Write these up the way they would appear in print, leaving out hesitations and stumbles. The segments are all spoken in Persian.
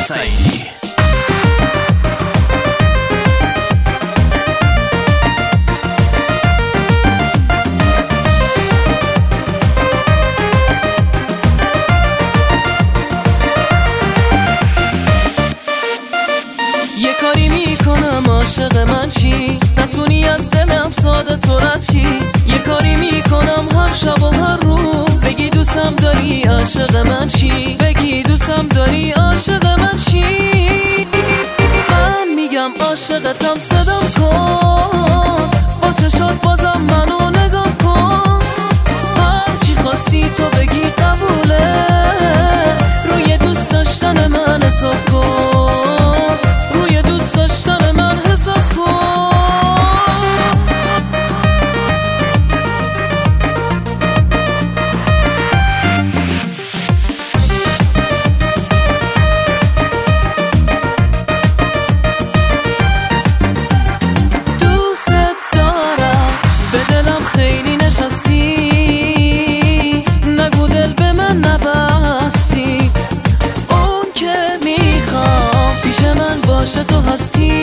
سعیدی. یه کاری میکنم عاشق من چی، نتونی از دلم ساده تو رد چی. یه کاری میکنم هر شب و هر روز، بگی دوستم داری عاشق من چی، بگی دوستم داری عاشق من چی. من میگم عاشقتم صدام کن، با چشات بازم منو نگاه کن. هر چی خواستی تو بگی قبوله، روی دوست داشتن من حساب کن، روی دوست داشتن من حساب کن. دوست دارم به دلم خیلی نشستی، نگو دل به من نبستی. اون که میخوام پیش من باشه تو هستی،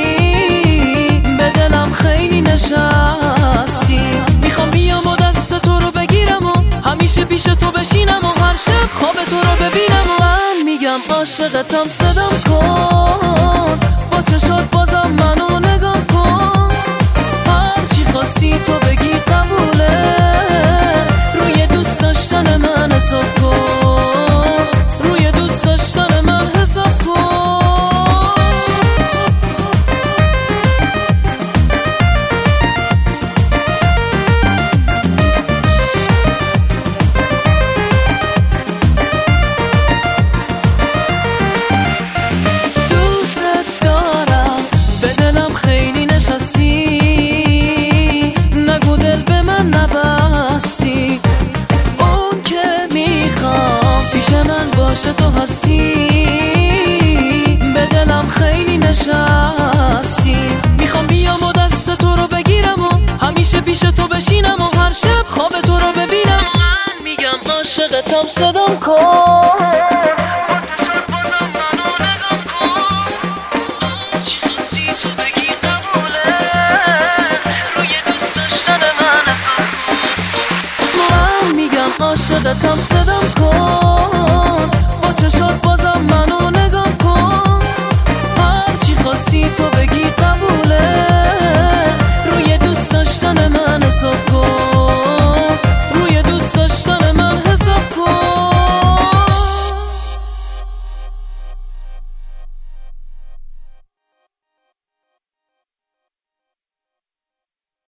به دلم خیلی نشستی. میخوام بیام و دست تو رو بگیرم و همیشه پیش تو بشینم و هر شب خواب تو رو ببینم. و من میگم عاشقتم صدام کن، با چشات بازم منو نگاه کن. هر چی خواستی تو بگی قبوله، روی دوست داشتن من حساب کن، روی دوست داشتن من حساب کن. دوست دارم به دلم خیلی نشستی، نگو دل به من نبستی. اون که میخوام پیش من باشه تو هستی، به دلم خیلی نشستی. میخوام بیام و دست تو رو بگیرم و همیشه پیش تو بشینم و هر شب خواب تو رو ببینم. من میگم عاشقتم صدام کن، عاشقتم صدام